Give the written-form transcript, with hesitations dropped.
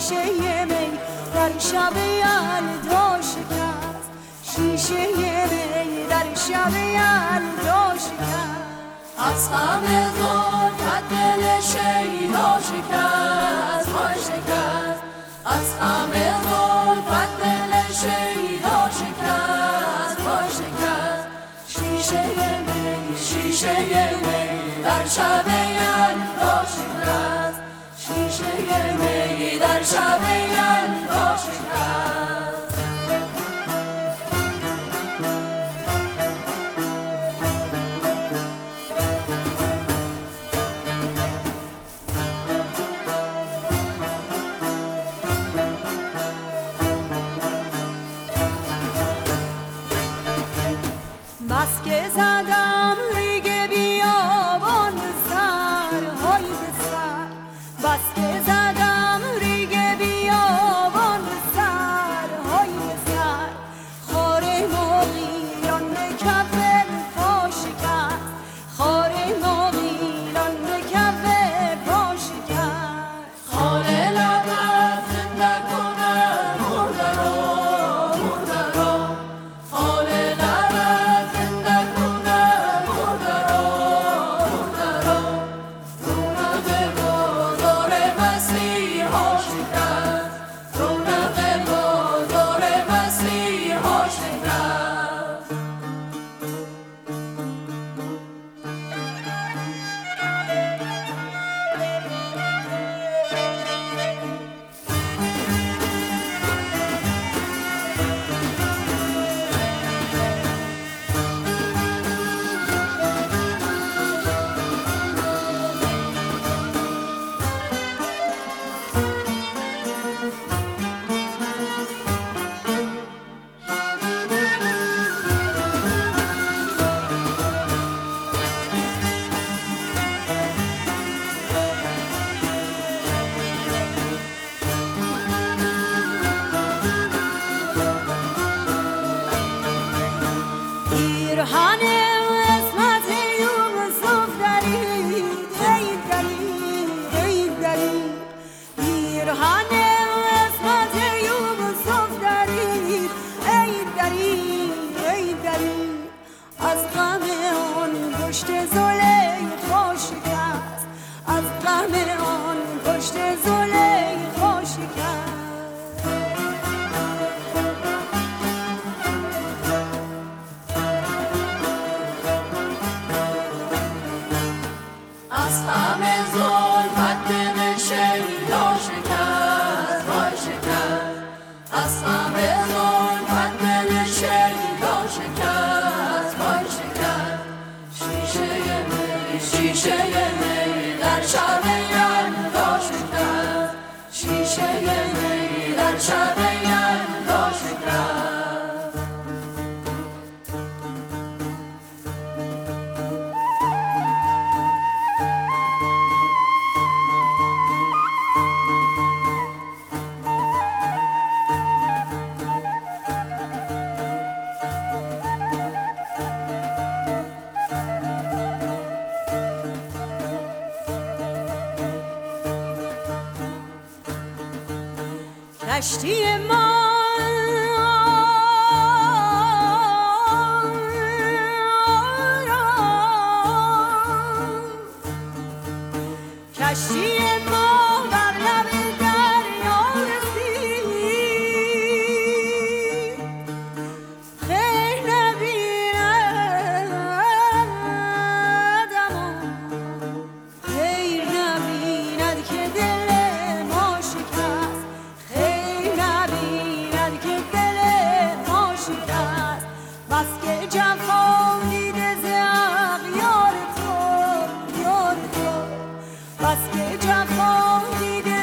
شیشه می در شب یلدا شکست، شیشه می در شب یلدا شکست. از همه زلفت دل شیدا شکست، وای شکست. از همه زلفت دل شیدا شکست، وای شکست. شیشه می در شب یلدا شکست، شیشه می در شب یلدا شکست. بس که زدم ریگ بیابان به سر، های به سر. بس که زدم ریگ بیابان به سر، های به سر. خار مغیلان به کف پا شکست، خار مغیلان به کف پا شکست. خال لبت زنده کنه مرده را، مرده را. خال لبت زنده کنه مرده را، مرده را. رونق بازار مسیحا شکست، رونق بازار مسیحا شکست. پیرهن عصمت یوسف درید، ای درید، ای درید. پیرهن عصمت یوسف درید، ای درید، ای درید. از غم آن پشت زلیخا شکست، از غم آن پشت زلیخا شکست. از همه زلفت دل شیدا شکست، وای شکست. از همه زلفت دل شیدا شکست، وای شکست. شیشه می در شب یلدا شکست، شیشه می در شب یلدا شکست. کشتی ما کشتی ما بر لب دریا رسید، خیر نبیند اما خیر نبیند که دل ما شکست، خیر نبیند که دل ما شکست. بس که جفا دیده ز اغیار تو، یاد تو. بس که جفا دیده